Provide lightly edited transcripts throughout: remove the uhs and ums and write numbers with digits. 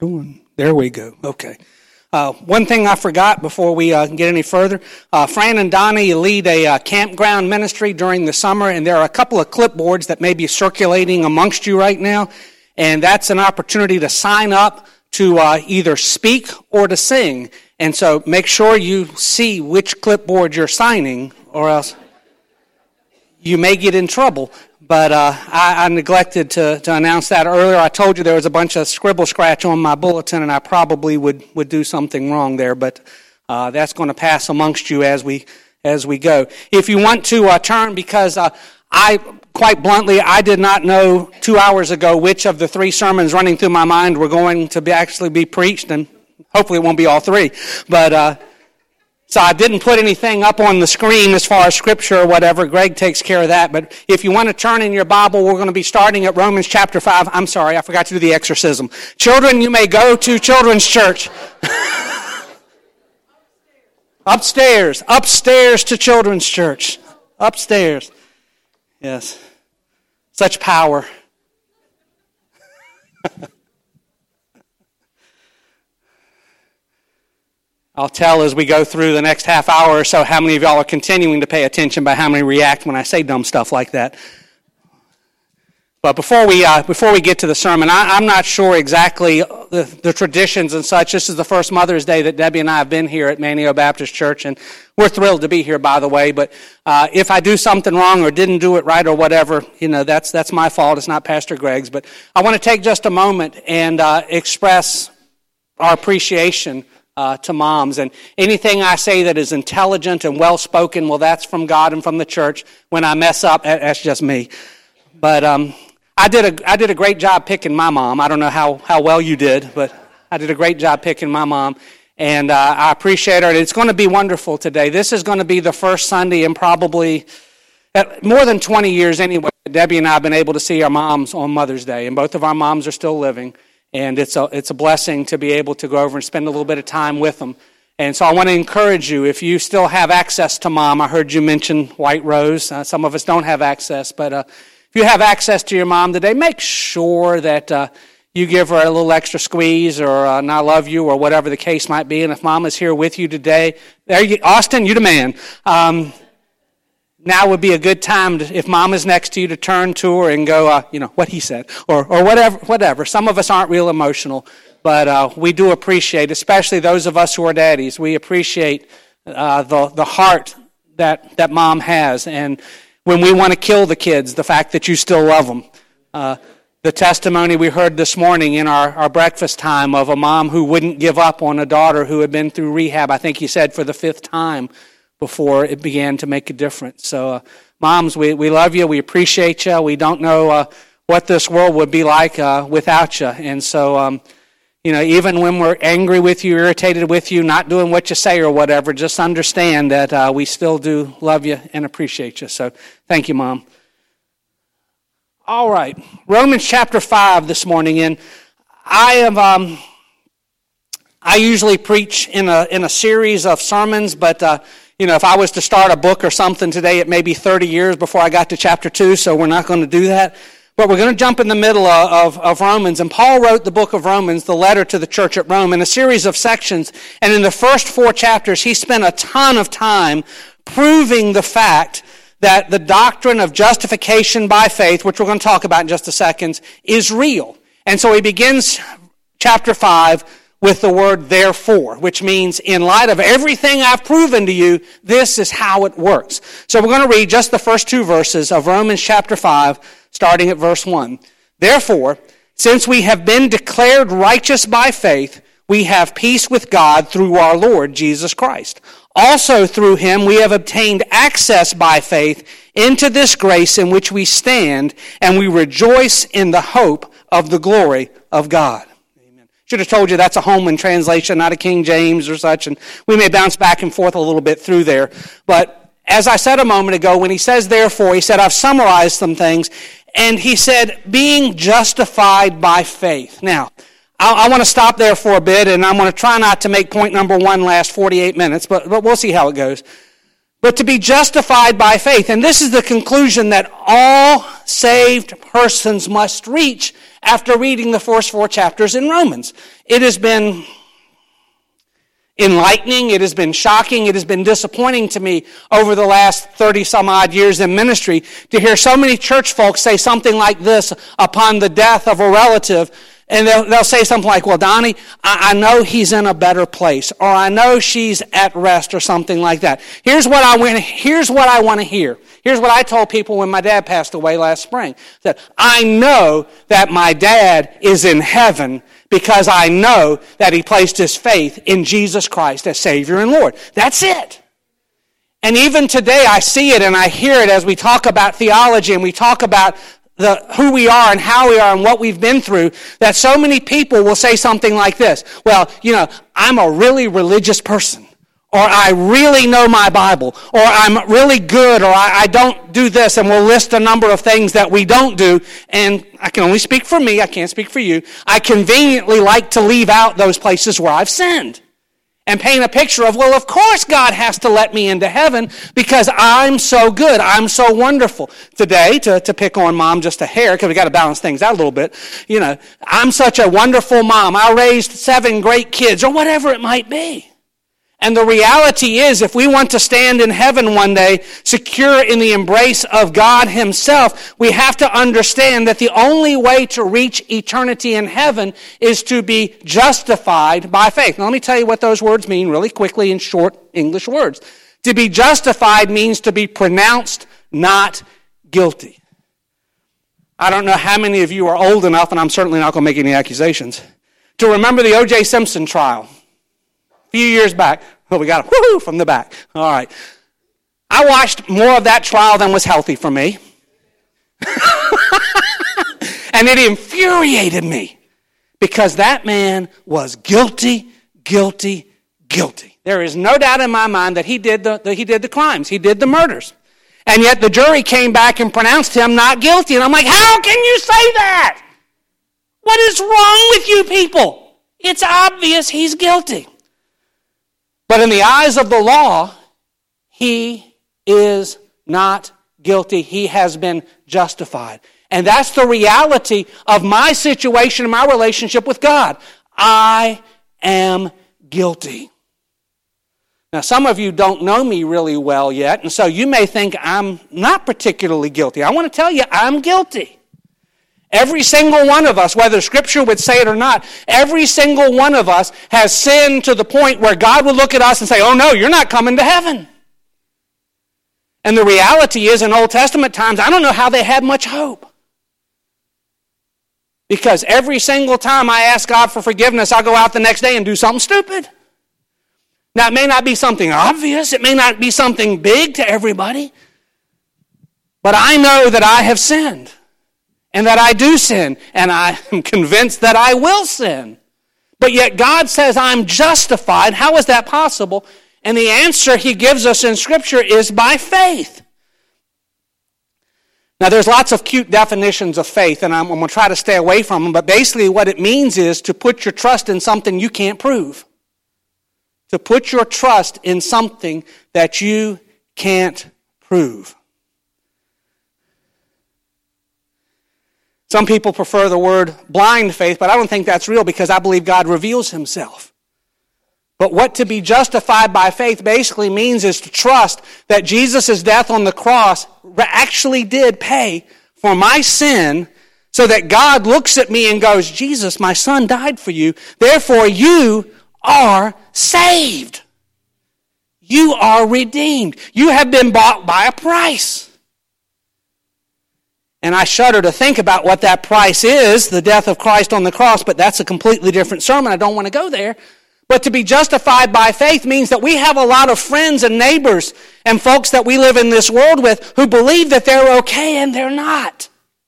doing? There we go. Okay. One thing I forgot before we get any further, Fran and Donnie lead a campground ministry during the summer, and there are a couple of clipboards that may be circulating amongst you right now, and that's an opportunity to sign up to either speak or to sing. And so make sure you see which clipboard you're signing, or else you may get in trouble. But I neglected to announce that earlier. I told you there was a bunch of scribble scratch on my bulletin, and I probably would do something wrong there. But that's going to pass amongst you as we go. If you want to turn, because quite bluntly, I did not know 2 hours ago which of the three sermons running through my mind were going to actually be preached, and hopefully it won't be all three. But so I didn't put anything up on the screen as far as scripture or whatever. Greg takes care of that. But if you want to turn in your Bible, we're going to be starting at Romans chapter 5. I'm sorry, I forgot to do the exorcism. Children, you may go to children's church. Upstairs to children's church. Upstairs. Yes. Such power. I'll tell as we go through the next half hour or so how many of y'all are continuing to pay attention by how many react when I say dumb stuff like that. But before we get to the sermon, I'm not sure exactly the traditions and such. This is the first Mother's Day that Debbie and I have been here at Manio Baptist Church, and we're thrilled to be here, by the way. But if I do something wrong or didn't do it right or whatever, that's my fault. It's not Pastor Greg's. But I want to take just a moment and express our appreciation to moms. And anything I say that is intelligent and well-spoken, well, that's from God and from the church. When I mess up, that's just me. But I did a great job picking my mom. I don't know how well you did, but I did a great job picking my mom. And I appreciate her. And it's going to be wonderful today. This is going to be the first Sunday in probably more than 20 years anyway. Debbie and I have been able to see our moms on Mother's Day. And both of our moms are still living. And it's a blessing to be able to go over and spend a little bit of time with them. And so I want to encourage you, if you still have access to mom, I heard you mention White Rose. Some of us don't have access, but if you have access to your mom today, make sure that you give her a little extra squeeze or an I love you or whatever the case might be. And if mom is here with you today, Austin, you the man. Now would be a good time, if mom is next to you, to turn to her and go, what he said, or whatever. Some of us aren't real emotional, but we do appreciate, especially those of us who are daddies, we appreciate the heart that mom has. And when we want to kill the kids, the fact that you still love them. The testimony we heard this morning in our breakfast time of a mom who wouldn't give up on a daughter who had been through rehab, I think he said for the 5th time, before it began to make a difference. So, moms, we love you. We appreciate you. We don't know what this world would be like without you. And so, even when we're angry with you, irritated with you, not doing what you say or whatever, just understand that we still do love you and appreciate you. So, thank you, Mom. All right, Romans chapter 5 this morning, and I usually preach in a series of sermons, but if I was to start a book or something today, it may be 30 years before I got to chapter 2, so we're not going to do that. But we're going to jump in the middle of Romans. And Paul wrote the book of Romans, the letter to the church at Rome, in a series of sections. And in the first 4 chapters, he spent a ton of time proving the fact that the doctrine of justification by faith, which we're going to talk about in just a second, is real. And so he begins chapter 5 with the word therefore, which means in light of everything I've proven to you, this is how it works. So we're going to read just the first 2 verses of Romans chapter 5, starting at verse 1. Therefore, since we have been declared righteous by faith, we have peace with God through our Lord Jesus Christ. Also through him we have obtained access by faith into this grace in which we stand, and we rejoice in the hope of the glory of God. Should have told you that's a Holman translation, not a King James or such, and we may bounce back and forth a little bit through there. But as I said a moment ago, when he says therefore, he said, I've summarized some things, and he said, being justified by faith. Now, I want to stop there for a bit, and I'm going to try not to make point number 1 last 48 minutes, but we'll see how it goes. But to be justified by faith, and this is the conclusion that all saved persons must reach after reading the first 4 chapters in Romans. It has been enlightening, it has been shocking, it has been disappointing to me over the last 30 some odd years in ministry to hear so many church folks say something like this upon the death of a relative. And they'll say something like, well, Donnie, I know he's in a better place, or I know she's at rest, or something like that. Here's what I want to hear. Here's what I told people when my dad passed away last spring. That I know that my dad is in heaven because I know that he placed his faith in Jesus Christ as Savior and Lord. That's it. And even today I see it and I hear it as we talk about theology and we talk about who we are and how we are and what we've been through, that so many people will say something like this. Well, I'm a really religious person, or I really know my Bible, or I'm really good, or I don't do this, and we'll list a number of things that we don't do, and I can only speak for me, I can't speak for you. I conveniently like to leave out those places where I've sinned and paint a picture of, well, of course God has to let me into heaven because I'm so good, I'm so wonderful. Today, to pick on mom just a hair, because we got to balance things out a little bit, I'm such a wonderful mom, I raised 7 great kids, or whatever it might be. And the reality is, if we want to stand in heaven one day, secure in the embrace of God Himself, we have to understand that the only way to reach eternity in heaven is to be justified by faith. Now, let me tell you what those words mean really quickly in short English words. To be justified means to be pronounced not guilty. I don't know how many of you are old enough, and I'm certainly not going to make any accusations, to remember the O.J. Simpson trial. A few years back. Oh, we got a whoo from the back. All right. I watched more of that trial than was healthy for me. And it infuriated me because that man was guilty. There is no doubt in my mind that he did the crimes. He did the murders. And yet the jury came back and pronounced him not guilty. And I'm like, how can you say that? What is wrong with you people? It's obvious he's guilty. But in the eyes of the law, he is not guilty. He has been justified. And that's the reality of my situation and my relationship with God. I am guilty. Now, some of you don't know me really well yet, and so you may think I'm not particularly guilty. I want to tell you, I'm guilty. Every single one of us, whether Scripture would say it or not, every single one of us has sinned to the point where God will look at us and say, oh no, you're not coming to heaven. And the reality is, in Old Testament times, I don't know how they had much hope. Because every single time I ask God for forgiveness, I'll go out the next day and do something stupid. Now, it may not be something obvious, it may not be something big to everybody, but I know that I have sinned. And that I do sin, and I am convinced that I will sin. But yet God says I'm justified. How is that possible? And the answer He gives us in Scripture is by faith. Now there's lots of cute definitions of faith, and I'm going to try to stay away from them, but basically what it means is to put your trust in something you can't prove. To put your trust in something that you can't prove. Some people prefer the word blind faith, but I don't think that's real because I believe God reveals Himself. But what to be justified by faith basically means is to trust that Jesus' death on the cross actually did pay for my sin so that God looks at me and goes, Jesus, my son died for you, therefore you are saved. You are redeemed. You have been bought by a price. And I shudder to think about what that price is, the death of Christ on the cross, but that's a completely different sermon. I don't want to go there. But to be justified by faith means that we have a lot of friends and neighbors and folks that we live in this world with who believe that they're okay and they're not.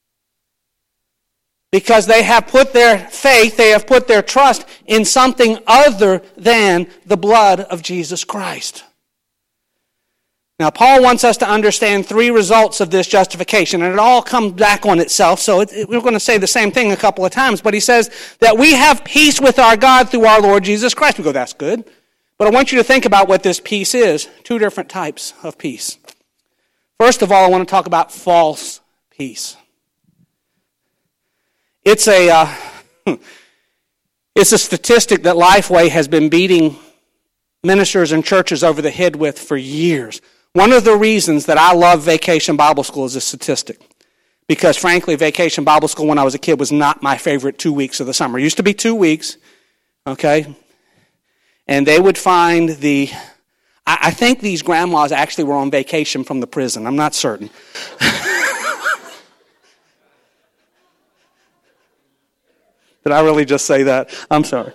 Because they have put their faith, they have put their trust in something other than the blood of Jesus Christ. Now, Paul wants us to understand 3 results of this justification, and it all comes back on itself, so we're going to say the same thing a couple of times, but he says that we have peace with our God through our Lord Jesus Christ. We go, that's good. But I want you to think about what this peace is. 2 different types of peace. First of all, I want to talk about false peace. It's a statistic that Lifeway has been beating ministers and churches over the head with for years. One of the reasons that I love Vacation Bible School is a statistic. Because frankly, Vacation Bible School when I was a kid was not my favorite 2 weeks of the summer. It used to be 2 weeks, okay? And they would find I think these grandmas actually were on vacation from the prison. I'm not certain. Did I really just say that? I'm sorry.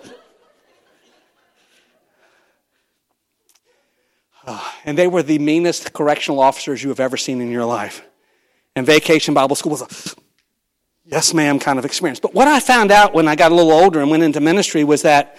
And they were the meanest correctional officers you have ever seen in your life. And Vacation Bible School was a yes ma'am kind of experience. But what I found out when I got a little older and went into ministry was that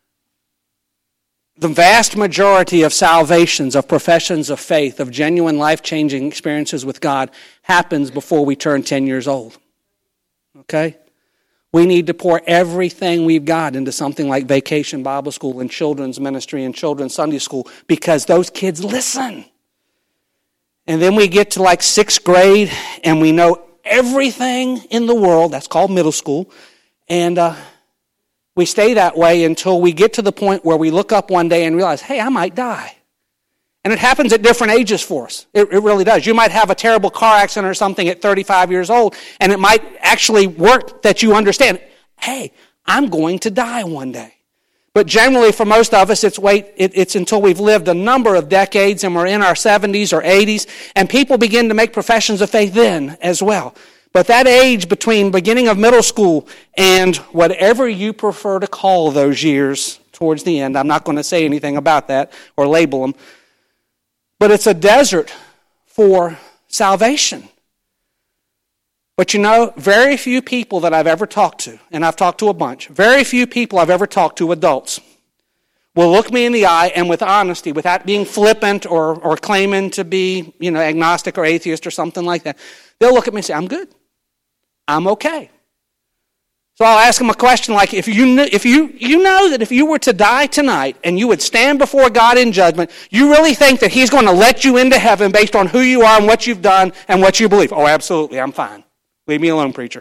the vast majority of salvations, of professions of faith, of genuine life-changing experiences with God happens before we turn 10 years old. Okay? We need to pour everything we've got into something like Vacation Bible School and children's ministry and children's Sunday school because those kids listen. And then we get to like 6th grade and we know everything in the world. That's called middle school. And we stay that way until we get to the point where we look up one day and realize, hey, I might die. And it happens at different ages for us. It really does. You might have a terrible car accident or something at 35 years old, and it might actually work that you understand, hey, I'm going to die one day. But generally, for most of us, it's until we've lived a number of decades and we're in our 70s or 80s, and people begin to make professions of faith then as well. But that age between beginning of middle school and whatever you prefer to call those years towards the end, I'm not going to say anything about that or label them, but it's a desert for salvation. But you know, very few people that I've ever talked to, and I've talked to a bunch, very few people I've ever talked to, adults, will look me in the eye and with honesty, without being flippant or claiming to be, agnostic or atheist or something like that, they'll look at me and say, I'm good. I'm okay. So I'll ask them a question like, if you know that if you were to die tonight and you would stand before God in judgment, you really think that He's going to let you into heaven based on who you are and what you've done and what you believe? Oh, absolutely, I'm fine. Leave me alone, preacher.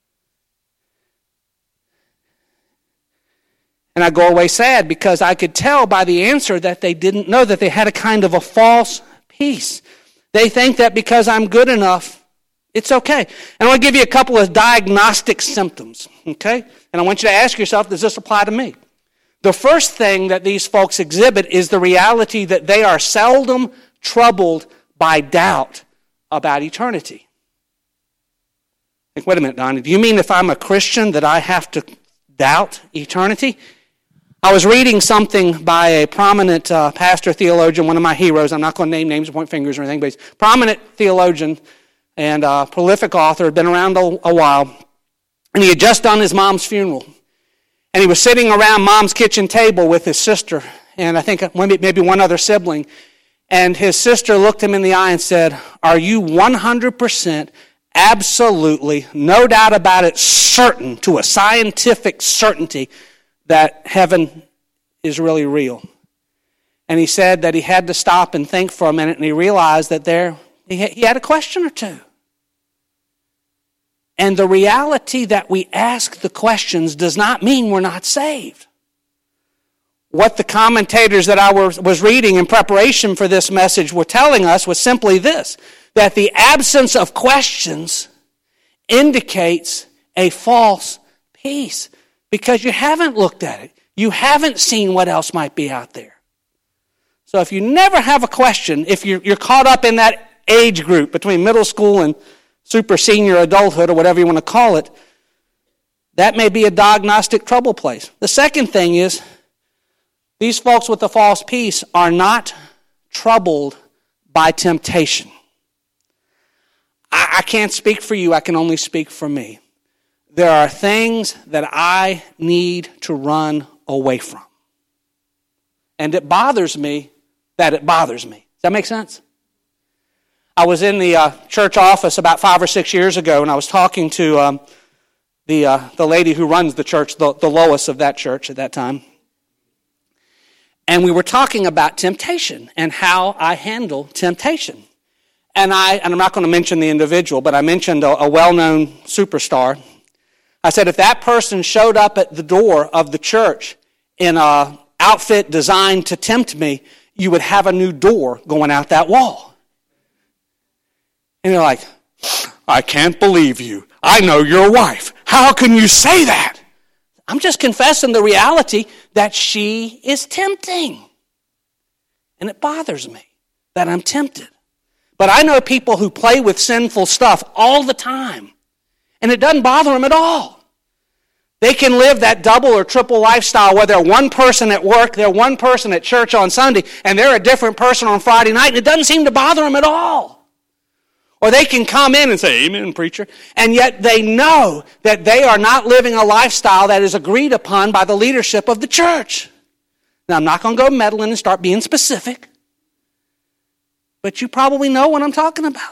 And I go away sad because I could tell by the answer that they didn't know, that they had a kind of a false peace. They think that because I'm good enough, it's okay. And I want to give you a couple of diagnostic symptoms, okay? And I want you to ask yourself, does this apply to me? The first thing that these folks exhibit is the reality that they are seldom troubled by doubt about eternity. Like, wait a minute, Donnie, do you mean if I'm a Christian that I have to doubt eternity? I was reading something by a prominent pastor theologian, one of my heroes. I'm not going to name names or point fingers or anything, but he's a prominent theologian and prolific author, had been around a while, and he had just done his mom's funeral. And he was sitting around Mom's kitchen table with his sister, and I think maybe one other sibling, and his sister looked him in the eye and said, are you 100% absolutely, no doubt about it, certain, to a scientific certainty, that heaven is really real? And he said that he had to stop and think for a minute, and he realized that he had a question or two. And the reality that we ask the questions does not mean we're not saved. What the commentators that I was reading in preparation for this message were telling us was simply this, that the absence of questions indicates a false peace because you haven't looked at it. You haven't seen what else might be out there. So if you never have a question, if you're caught up in that age group between middle school and super senior adulthood or whatever you want to call it, that may be a diagnostic trouble place. The second thing is, these folks with the false peace are not troubled by temptation. I can't speak for you, I can only speak for me. There are things that I need to run away from. And it bothers me that it bothers me. Does that make sense? I was in the church office about 5 or 6 years ago, and I was talking to the lady who runs the church, the Lois of that church at that time. And we were talking about temptation and how I handle temptation. And I'm not going to mention the individual, but I mentioned a well-known superstar I said, if that person showed up at the door of the church in an outfit designed to tempt me, you would have a new door going out that wall. And they're like, I can't believe you. I know your wife. How can you say that? I'm just confessing the reality that she is tempting. And it bothers me that I'm tempted. But I know people who play with sinful stuff all the time, and it doesn't bother them at all. They can live that double or triple lifestyle where they're one person at work, they're one person at church on Sunday, and they're a different person on Friday night, and it doesn't seem to bother them at all. Or they can come in and say, amen, preacher, and yet they know that they are not living a lifestyle that is agreed upon by the leadership of the church. Now, I'm not going to go meddling and start being specific, but you probably know what I'm talking about.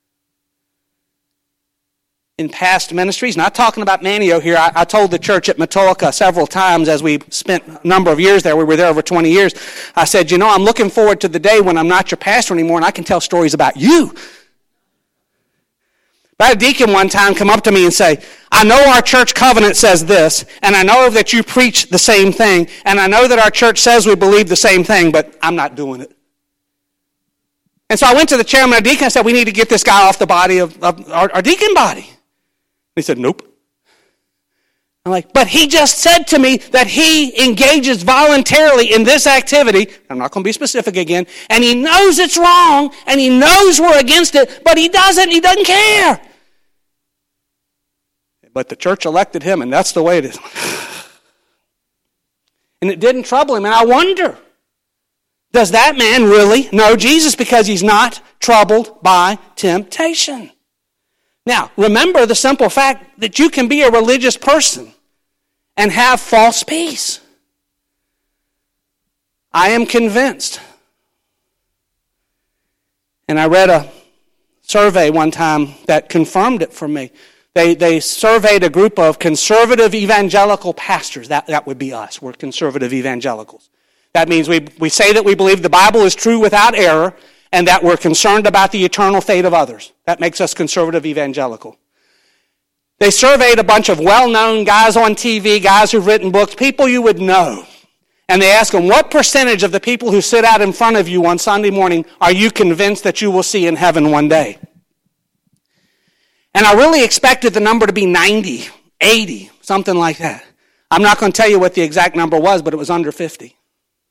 In past ministries, not talking about Manio here, I told the church at Matoaka several times as we spent a number of years there, we were there over 20 years, I said, I'm looking forward to the day when I'm not your pastor anymore and I can tell stories about you. I had a deacon one time come up to me and say, I know our church covenant says this, and I know that you preach the same thing, and I know that our church says we believe the same thing, but I'm not doing it. And so I went to the chairman of deacon and said, we need to get this guy off the body of our deacon body. He said, nope. I'm like, but he just said to me that he engages voluntarily in this activity. I'm not going to be specific again. And he knows it's wrong, and he knows we're against it, but he doesn't care. But the church elected him, and that's the way it is. And it didn't trouble him. And I wonder, does that man really know Jesus because he's not troubled by temptation? Now, remember the simple fact that you can be a religious person and have false peace. I am convinced. And I read a survey one time that confirmed it for me. They surveyed a group of conservative evangelical pastors. That would be us. We're conservative evangelicals. That means we say that we believe the Bible is true without error and that we're concerned about the eternal fate of others. That makes us conservative evangelical. They surveyed a bunch of well-known guys on TV, guys who've written books, people you would know. And they asked them, what percentage of the people who sit out in front of you on Sunday morning are you convinced that you will see in heaven one day? And I really expected the number to be 90, 80, something like that. I'm not going to tell you what the exact number was, but it was under 50. And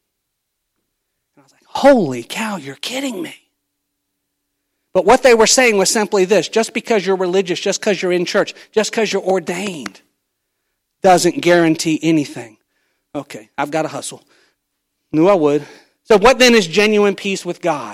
I was like, holy cow, you're kidding me. But what they were saying was simply this: just because you're religious, just because you're in church, just because you're ordained, doesn't guarantee anything. Okay, I've got to hustle. Knew I would. So what then is genuine peace with God?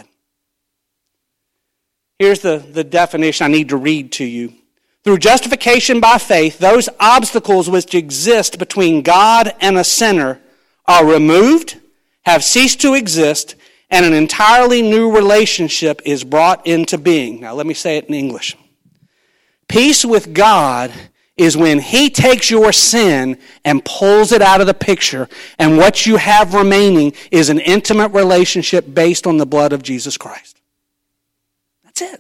Here's the definition I need to read to you. Through justification by faith, those obstacles which exist between God and a sinner are removed, have ceased to exist, and an entirely new relationship is brought into being. Now let me say it in English. Peace with God is when He takes your sin and pulls it out of the picture, and what you have remaining is an intimate relationship based on the blood of Jesus Christ. That's it.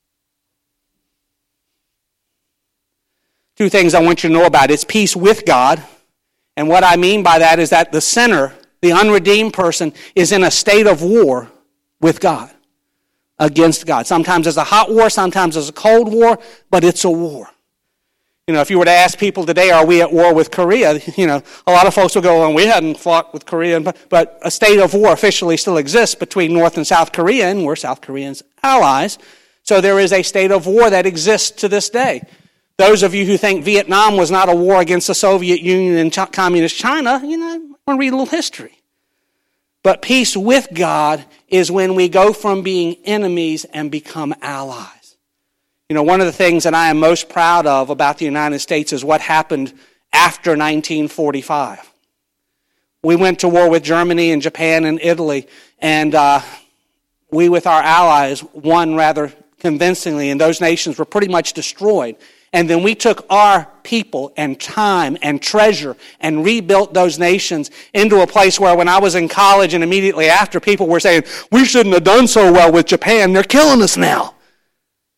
Two things I want you to know about. It's peace with God, and what I mean by that is that the sinner, the unredeemed person, is in a state of war with God, against God. Sometimes it's a hot war, sometimes it's a cold war, but it's a war. If you were to ask people today, are we at war with Korea? A lot of folks will go, well, we hadn't fought with Korea. But a state of war officially still exists between North and South Korea, and we're South Koreans' allies. So there is a state of war that exists to this day. Those of you who think Vietnam was not a war against the Soviet Union and Communist China, want to read a little history. But peace with God is when we go from being enemies and become allies. One of the things that I am most proud of about the United States is what happened after 1945. We went to war with Germany and Japan and Italy, and we, with our allies, won rather convincingly, and those nations were pretty much destroyed. And then we took our people and time and treasure and rebuilt those nations into a place where when I was in college and immediately after, people were saying, we shouldn't have done so well with Japan. They're killing us now.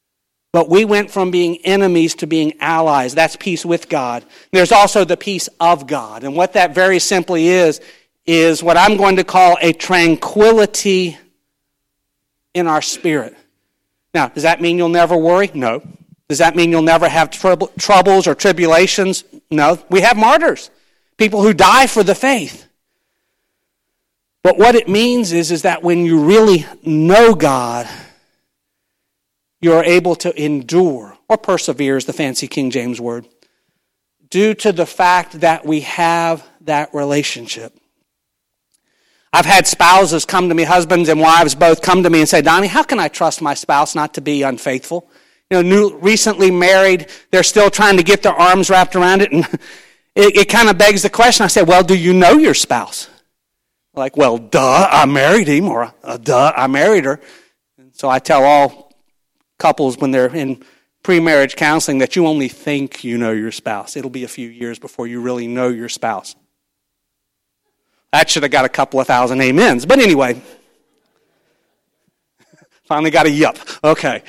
But we went from being enemies to being allies. That's peace with God. There's also the peace of God. And what that very simply is what I'm going to call a tranquility in our spirit. Now, does that mean you'll never worry? No. Does that mean you'll never have troubles or tribulations? No. We have martyrs, people who die for the faith. But what it means is that when you really know God, you're able to endure, or persevere is the fancy King James word, due to the fact that we have that relationship. I've had spouses come to me, husbands and wives both come to me and say, Donnie, how can I trust my spouse not to be unfaithful? Recently married, they're still trying to get their arms wrapped around it, and it kind of begs the question. I said, well, do you know your spouse? Like, well, duh, I married him, or duh, I married her. And so I tell all couples when they're in pre-marriage counseling that you only think you know your spouse. It'll be a few years before you really know your spouse. That should have got a couple of thousand amens. But anyway, finally got a yup. Okay.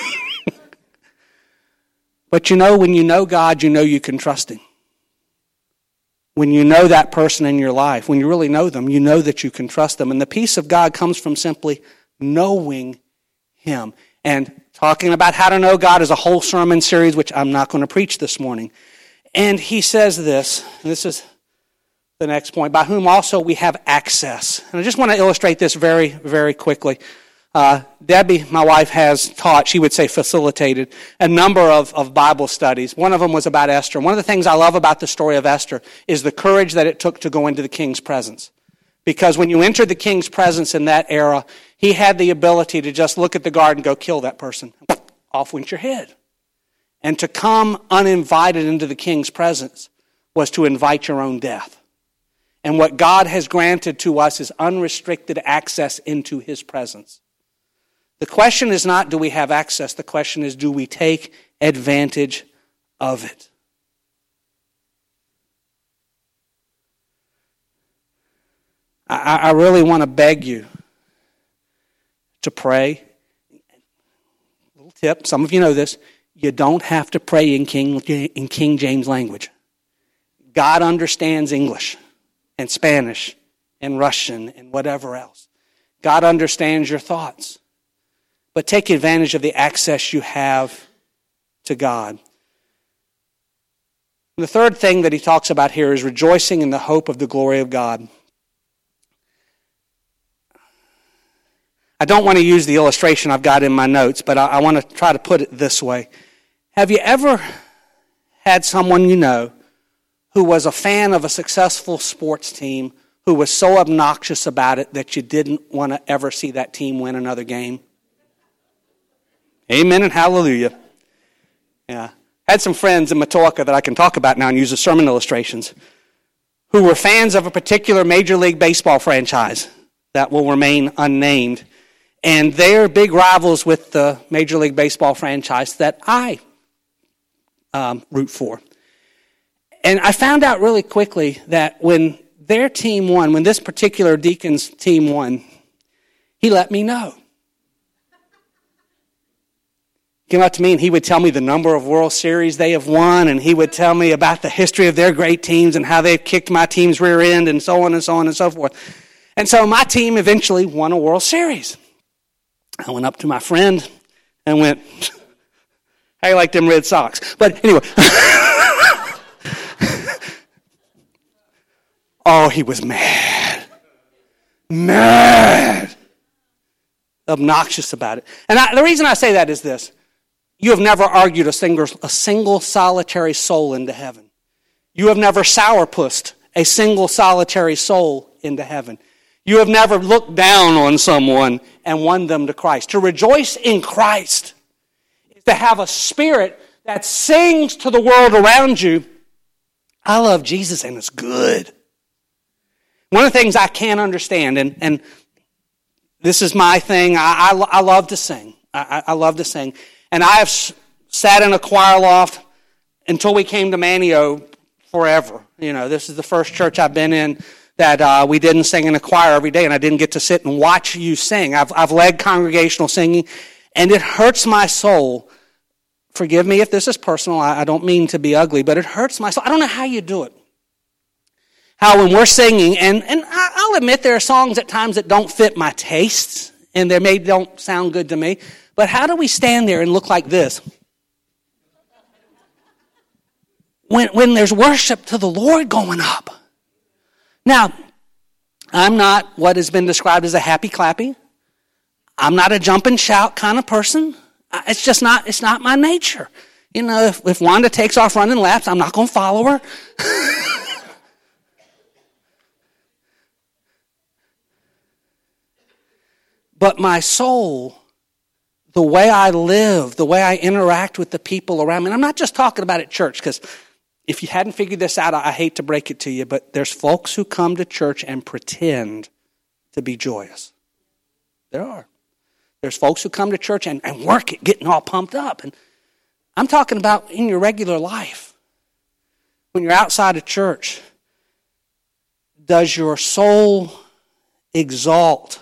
But when you know God, you know you can trust Him. When you know that person in your life, when you really know them, you know that you can trust them. And the peace of God comes from simply knowing Him. And talking about how to know God is a whole sermon series, which I'm not going to preach this morning. And he says this, and this is the next point, by whom also we have access. And I just want to illustrate this very, very quickly. Debbie, my wife, has taught, she would say facilitated, a number of Bible studies. One of them was about Esther. One of the things I love about the story of Esther is the courage that it took to go into the king's presence. Because when you entered the king's presence in that era, he had the ability to just look at the guard and go, kill that person. Off went your head. And to come uninvited into the king's presence was to invite your own death. And what God has granted to us is unrestricted access into His presence. The question is not, do we have access? The question is, do we take advantage of it? I really want to beg you to pray. Little tip, some of you know this. You don't have to pray in King James language. God understands English and Spanish and Russian and whatever else. God understands your thoughts. But take advantage of the access you have to God. And the third thing that he talks about here is rejoicing in the hope of the glory of God. I don't want to use the illustration I've got in my notes, but I want to try to put it this way. Have you ever had someone you know who was a fan of a successful sports team who was so obnoxious about it that you didn't want to ever see that team win another game? Amen and hallelujah. Yeah. Had some friends in Matoaka that I can talk about now and use as sermon illustrations who were fans of a particular Major League Baseball franchise that will remain unnamed. And they're big rivals with the Major League Baseball franchise that I root for. And I found out really quickly that when their team won, when this particular deacon's team won, he let me know. He came up to me and he would tell me the number of World Series they have won, and he would tell me about the history of their great teams and how they've kicked my team's rear end and so on and so on and so forth. And so my team eventually won a World Series. I went up to my friend and went, how you like them Red Sox? But anyway. Oh, he was mad. Mad. Obnoxious about it. And the reason I say that is this. You have never argued a single solitary soul into heaven. You have never sourpussed a single solitary soul into heaven. You have never looked down on someone and won them to Christ. To rejoice in Christ is to have a spirit that sings to the world around you, I love Jesus and it's good. One of the things I can't understand, and this is my thing, I love to sing. I love to sing. And I have sat in a choir loft until we came to Manio forever. You know, this is the first church I've been in that we didn't sing in a choir every day, and I didn't get to sit and watch you sing. I've led congregational singing, and it hurts my soul forgive me if this is personal. I don't mean to be ugly, but it hurts my soul. I don't know how you do it. How when we're singing, and I'll admit there are songs at times that don't fit my tastes, and they don't sound good to me, but how do we stand there and look like this? When there's worship to the Lord going up. Now, I'm not what has been described as a happy clappy. I'm not a jump and shout kind of person. It's not my nature. You know, if Wanda takes off running laps, I'm not going to follow her. But my soul, the way I live, the way I interact with the people around me, and I'm not just talking about at church, because if you hadn't figured this out, I hate to break it to you, but there's folks who come to church and pretend to be joyous. There are. There's folks who come to church and work it, getting all pumped up. And I'm talking about in your regular life. When you're outside of church, does your soul exalt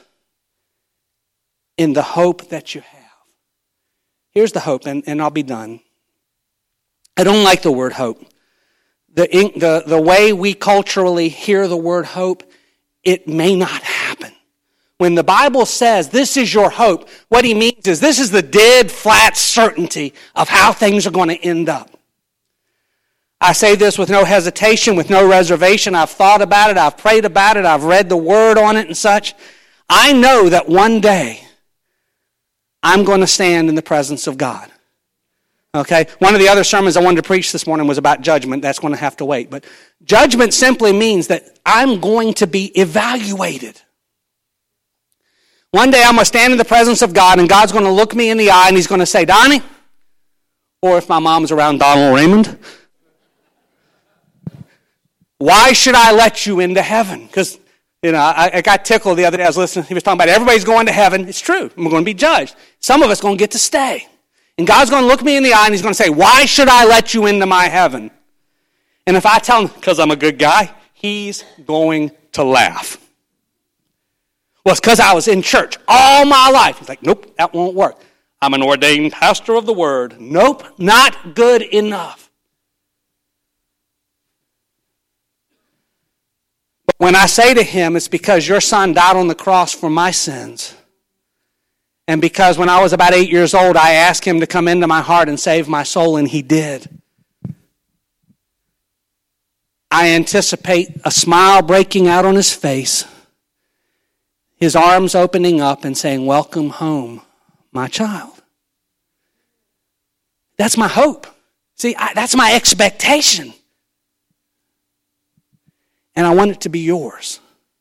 in the hope that you have? Here's the hope, and I'll be done. I don't like the word hope. The way we culturally hear the word hope, it may not happen. When the Bible says this is your hope, what he means is this is the dead, flat certainty of how things are going to end up. I say this with no hesitation, with no reservation. I've thought about it. I've prayed about it. I've read the word on it and such. I know that one day I'm going to stand in the presence of God. Okay? One of the other sermons I wanted to preach this morning was about judgment. That's going to have to wait. But judgment simply means that I'm going to be evaluated. One day I'm going to stand in the presence of God, and God's going to look me in the eye, and he's going to say, Donnie, or if my mom's around, Donald Raymond, why should I let you into heaven? Because, you know, I got tickled the other day. I was listening. He was talking about everybody's going to heaven. It's true. We're going to be judged. Some of us are going to get to stay. And God's going to look me in the eye, and he's going to say, why should I let you into my heaven? And if I tell him, because I'm a good guy, he's going to laugh. Well, it's because I was in church all my life. He's like, nope, that won't work. I'm an ordained pastor of the word. Nope, not good enough. But when I say to him, it's because your son died on the cross for my sins. And because when I was about 8 years old, I asked him to come into my heart and save my soul, and he did. I anticipate a smile breaking out on his face, his arms opening up and saying, welcome home, my child. That's my hope. See, that's my expectation. And I want it to be yours.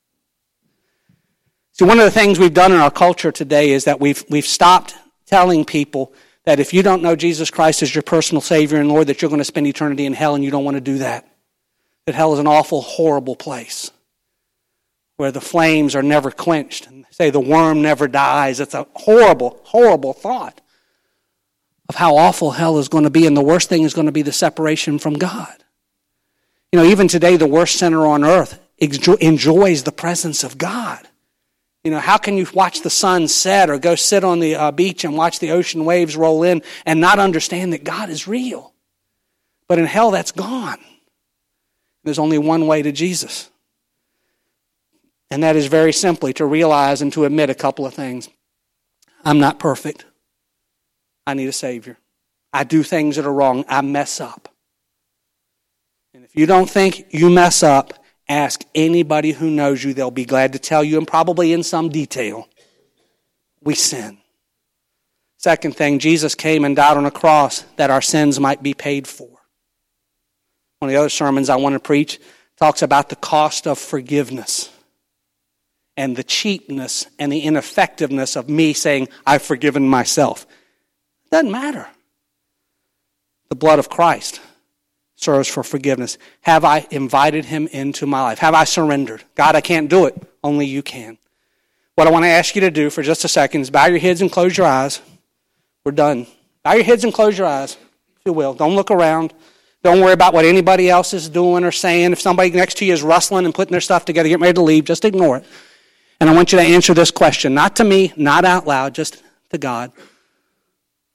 See, one of the things we've done in our culture today is that we've stopped telling people that if you don't know Jesus Christ as your personal Savior and Lord, that you're going to spend eternity in hell, and you don't want to do that. That hell is an awful, horrible place where the flames are never quenched, and say the worm never dies. It's a horrible, horrible thought of how awful hell is going to be, and the worst thing is going to be the separation from God. You know, even today, the worst sinner on earth enjoys the presence of God. You know, how can you watch the sun set or go sit on the beach and watch the ocean waves roll in and not understand that God is real? But in hell, that's gone. There's only one way to Jesus. And that is very simply to realize and to admit a couple of things. I'm not perfect. I need a Savior. I do things that are wrong. I mess up. And if you don't think you mess up, ask anybody who knows you. They'll be glad to tell you, and probably in some detail, we sin. Second thing, Jesus came and died on a cross that our sins might be paid for. One of the other sermons I want to preach talks about the cost of forgiveness and the cheapness and the ineffectiveness of me saying, I've forgiven myself. It doesn't matter. The blood of Christ serves for forgiveness. Have I invited him into my life? Have I surrendered? God, I can't do it. Only you can. What I want to ask you to do for just a second is bow your heads and close your eyes. We're done. Bow your heads and close your eyes, if you will. Don't look around. Don't worry about what anybody else is doing or saying. If somebody next to you is rustling and putting their stuff together, getting ready to leave, just ignore it. And I want you to answer this question, not to me, not out loud, just to God.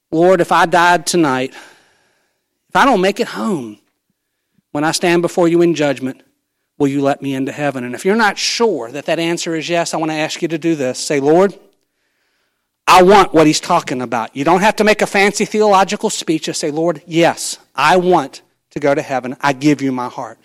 Lord, if I died tonight, if I don't make it home when I stand before you in judgment, will you let me into heaven? And if you're not sure that that answer is yes, I want to ask you to do this. Say, Lord, I want what he's talking about. You don't have to make a fancy theological speech. Just say, Lord, yes, I want to go to heaven. I give you my heart.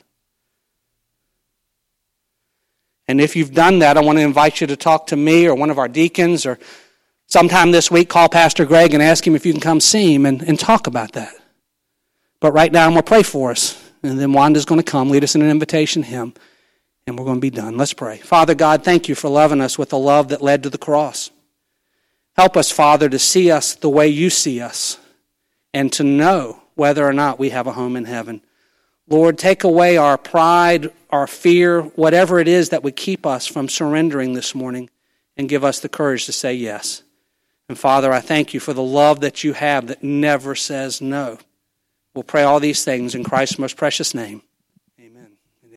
And if you've done that, I want to invite you to talk to me or one of our deacons, or sometime this week call Pastor Greg and ask him if you can come see him and talk about that. But right now I'm going to pray for us. And then Wanda's going to come, lead us in an invitation hymn, and we're going to be done. Let's pray. Father God, thank you for loving us with the love that led to the cross. Help us, Father, to see us the way you see us and to know whether or not we have a home in heaven. Lord, take away our pride, our fear, whatever it is that would keep us from surrendering this morning, and give us the courage to say yes. And Father, I thank you for the love that you have that never says no. We'll pray all these things in Christ's most precious name.